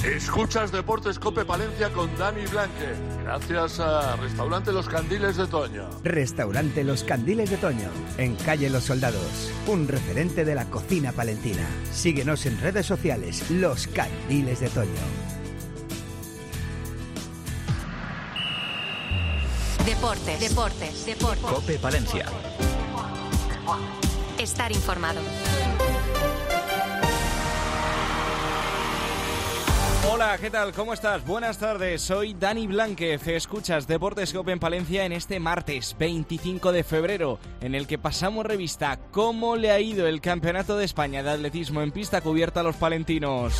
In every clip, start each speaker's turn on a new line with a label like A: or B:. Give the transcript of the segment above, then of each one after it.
A: Escuchas Deportes Cope Palencia con Dani Blanque, gracias a Restaurante Los Candiles de Toño.
B: Restaurante Los Candiles de Toño, en calle Los Soldados, un referente de la cocina palentina. Síguenos en redes sociales, Los Candiles de Toño.
C: Deportes.
D: Cope Palencia.
C: Estar informado.
E: Hola, ¿qué tal? ¿Cómo estás? Buenas tardes, soy Dani Blánquez. Escuchas Deportes Cope en Palencia en este martes 25 de febrero, en el que pasamos revista cómo le ha ido el Campeonato de España de Atletismo en pista cubierta a los palentinos.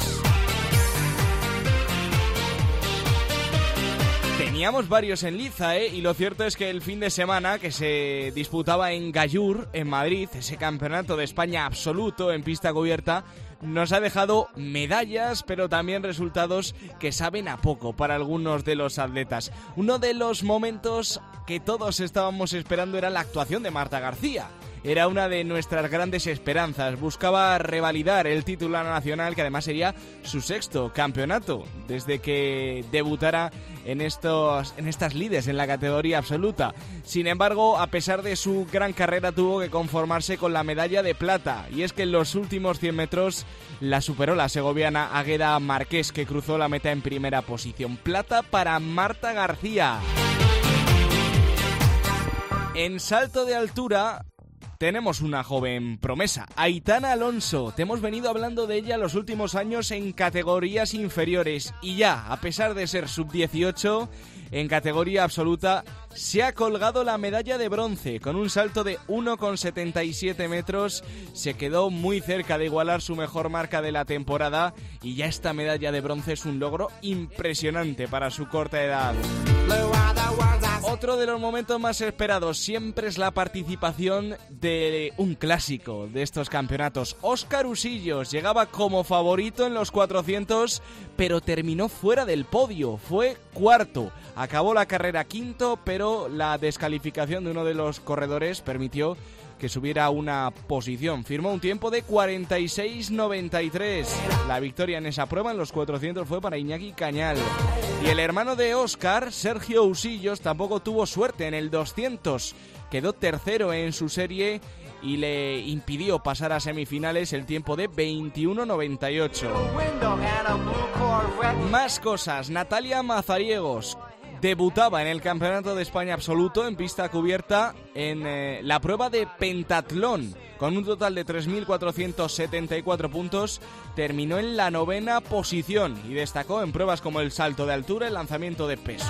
E: Teníamos varios en liza, y lo cierto es que el fin de semana que se disputaba en Gallur, en Madrid, ese Campeonato de España absoluto en pista cubierta, nos ha dejado medallas, pero también resultados que saben a poco para algunos de los atletas. Uno de los momentos que todos estábamos esperando era la actuación de Marta García. Era una de nuestras grandes esperanzas. Buscaba revalidar el título nacional, que además sería su sexto campeonato desde que debutara en estas lides en la categoría absoluta. Sin embargo, a pesar de su gran carrera, tuvo que conformarse con la medalla de plata. Y es que en los últimos 100 metros la superó la segoviana Águeda Marqués, que cruzó la meta en primera posición. Plata para Marta García. En salto de altura tenemos una joven promesa, Aitana Alonso. Te hemos venido hablando de ella los últimos años en categorías inferiores y ya, a pesar de ser sub-18, en categoría absoluta se ha colgado la medalla de bronce. Con un salto de 1,77 metros se quedó muy cerca de igualar su mejor marca de la temporada y ya esta medalla de bronce es un logro impresionante para su corta edad. Otro de los momentos más esperados siempre es la participación de un clásico de estos campeonatos. Óscar Usillos llegaba como favorito en los 400, pero terminó fuera del podio, fue cuarto. Acabó la carrera quinto, pero la descalificación de uno de los corredores permitió que subiera una posición. Firmó un tiempo de 46.93. La victoria en esa prueba en los 400 fue para Iñaki Cañal. Y el hermano de Óscar, Sergio Usillos, tampoco tuvo suerte en el 200. Quedó tercero en su serie y le impidió pasar a semifinales el tiempo de 21.98. Más cosas. Natalia Mazariegos debutaba en el Campeonato de España absoluto en pista cubierta en la prueba de pentatlón. Con un total de 3.474 puntos, terminó en la 9ª posición y destacó en pruebas como el salto de altura y el lanzamiento de peso.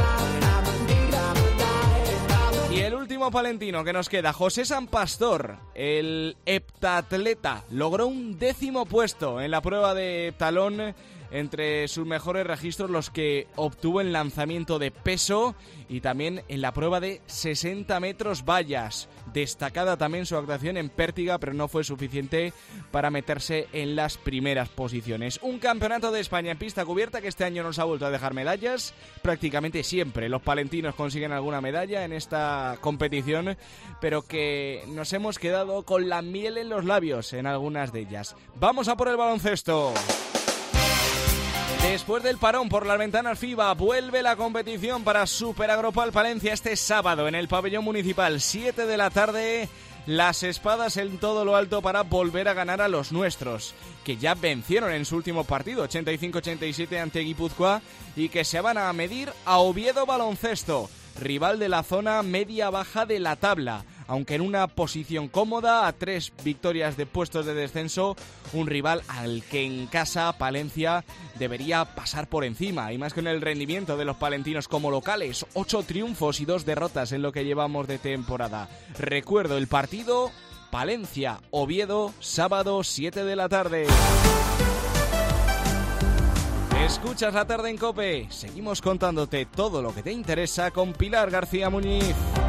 E: Y el último palentino que nos queda, José San Pastor, el heptatleta, logró un 10º puesto en la prueba de heptalón. Entre sus mejores registros los que obtuvo en lanzamiento de peso y también en la prueba de 60 metros vallas. Destacada también su actuación en pértiga, pero no fue suficiente para meterse en las primeras posiciones. Un campeonato de España en pista cubierta que este año nos ha vuelto a dejar medallas. Prácticamente siempre los palentinos consiguen alguna medalla en esta competición, pero que nos hemos quedado con la miel en los labios en algunas de ellas. ¡Vamos a por el baloncesto! Después del parón por las ventanas FIBA, vuelve la competición para Super Agropal Palencia este sábado en el pabellón municipal, 7 de la tarde. Las espadas en todo lo alto para volver a ganar a los nuestros, que ya vencieron en su último partido, 85-87 ante Guipúzcoa, y que se van a medir a Oviedo Baloncesto, rival de la zona media-baja de la tabla. Aunque en una posición cómoda, a 3 victorias de puestos de descenso, un rival al que en casa Palencia debería pasar por encima, y más con el rendimiento de los palentinos como locales, 8 triunfos y 2 derrotas en lo que llevamos de temporada. Recuerdo el partido, Palencia-Oviedo, sábado 7 de la tarde. Escuchas La Tarde en COPE, seguimos contándote todo lo que te interesa con Pilar García Muñiz.